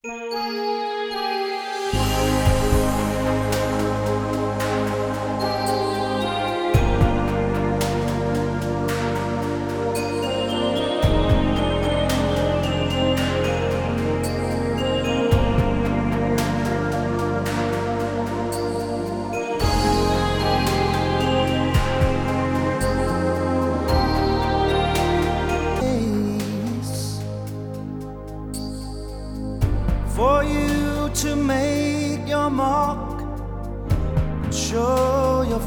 For you to make your mark and show your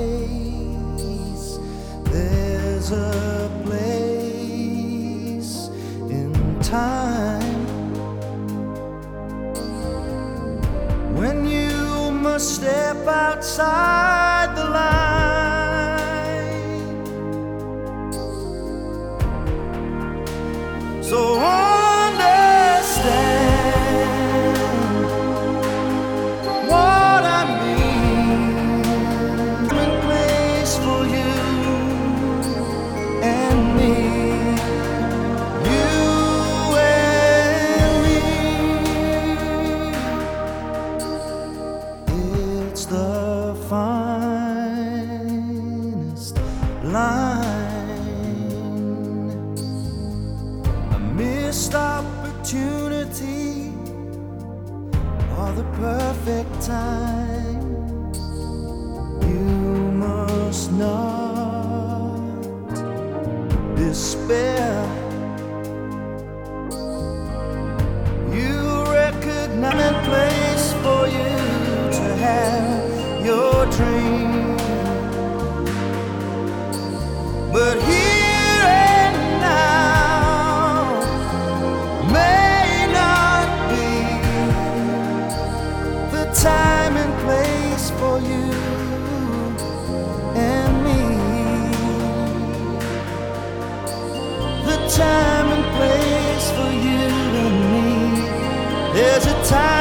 face, there's a place in time when you must step outside the line. So understand what I mean. In place for you and me, you and me. It's the finest line, a missed opportunity, or the perfect time. You must not despair. You recognize a place for you to have your dream, but here and now may not be the time and place for you and me. The time and place for you and me. There's a time